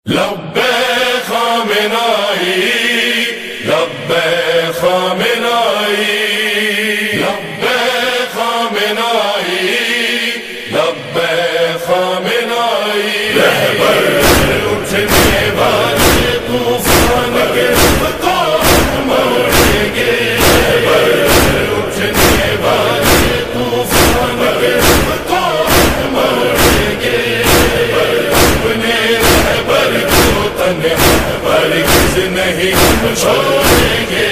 لبیک خامنائی لبیک خامنائی لبیک خامنائی لبیک خامنائی رہبر اٹھنے والے طوفان کے کو موڑیں گے رہبر اٹھنے والے طوفان کے کو موڑیں گے اپنے رہبر کو تنہا ہرگز نہیں ہم چھوڑیں گے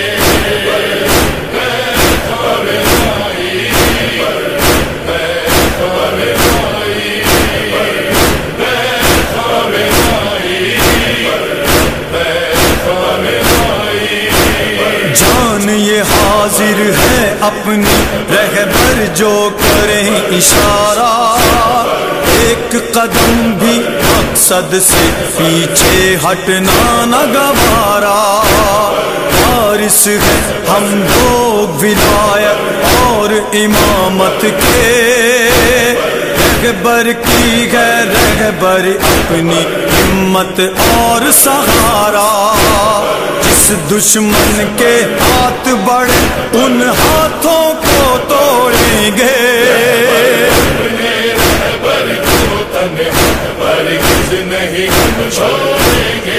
یہ حاضر ہے اپنی رہبر جو کریں اشارہ ایک قدم بھی مقصد سے پیچھے ہٹنا نہ گوارا وارث ہے ہم لوگ ولایت اور امامت کے رہبر کی ہے رہبر اپنی ہمت اور سہارا جس دشمن کے ہاتھ بڑھے ان ہاتھوں کو توڑیں گے اپنے رہبر کو تنہا ہرگز نہیں ہم چھوڑیں گے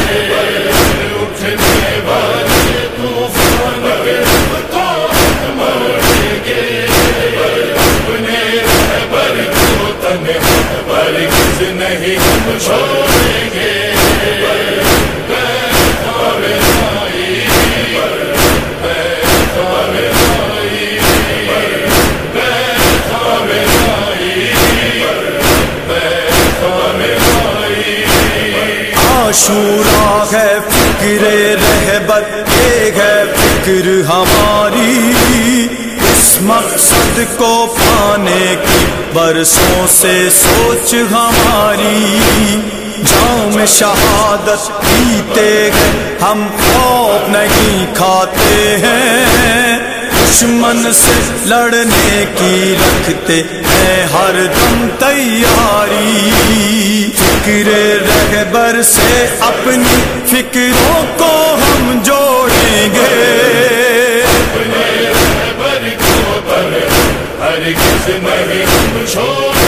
اٹھنے والے طوفان کے کو موڑیں گے اپنے رہبر کو تنہا ہرگز نہیں ہم چھوڑیں گے عاشورا ہے فکر رہبر یہ ہے فکر ہماری اس مقصد کو پانے کی برسوں سے سوچ ہماری جام شہادت پیتے ہیں ہم خوف نہیں کھاتے ہیں دشمن سے لڑنے کی رکھتے ہیں ہر دم تیاری فکر رہبر سے اپنی فکروں کو ہم جوڑیں گے اپنے رہبر کو تنہا ہرگز نہیں ہم چھوڑیں گے